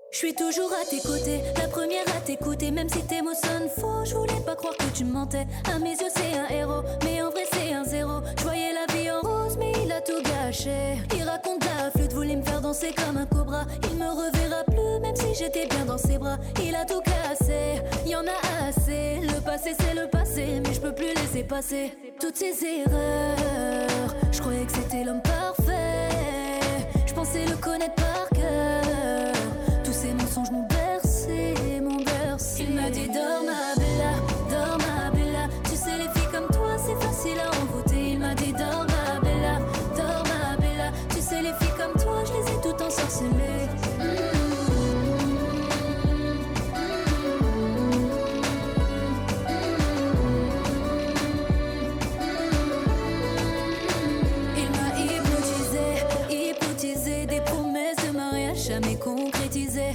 Je suis toujours à tes côtés, la première à t'écouter. Même si tes mots sonnent faux, je voulais pas croire que tu mentais. À mes yeux c'est un héros, mais en vrai c'est un zéro. Je voyais la vie en rose, mais il a tout gâché. Il raconte la flûte, voulait me faire danser comme un cobra. Il me reverra plus, même si j'étais bien dans ses bras. Il a tout cassé, y en a assez. Le passé c'est le passé, mais je peux plus laisser passer toutes ces erreurs. Je croyais que c'était l'homme parfait, je pensais le connaître par cœur. Tous ces mensonges m'ont bercé, m'ont bercé. Il m'a dit dors ma bella. Tu sais les filles comme toi c'est facile à envoûter. Il m'a dit dors ma bella. Tu sais les filles comme toi je les ai toutes ensorcelées. Il m'a hypnotisé, des promesses de mariage jamais concrétisées.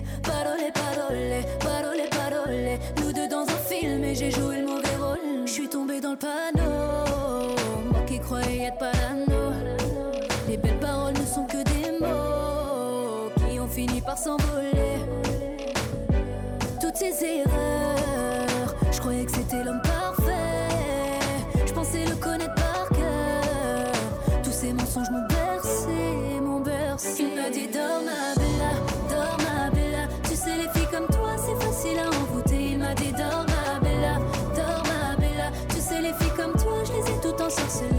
Parole, nous deux dans un film et j'ai joué le mauvais rôle. Je suis tombée dans le panneau, moi qui croyais être parano. Les belles paroles ne sont que des mots qui ont fini par s'envoler. Toutes ces erreurs, je croyais que c'était l'homme parfait, je pensais le connaître par cœur. Tous ces mensonges m'ont bercé, m'ont bercé. Il m'a dit dors ma bella. Tu sais les filles comme toi c'est facile à envoûter. Il m'a dit dors ma bella. Tu sais les filles comme toi je les ai toutes ensorcelées.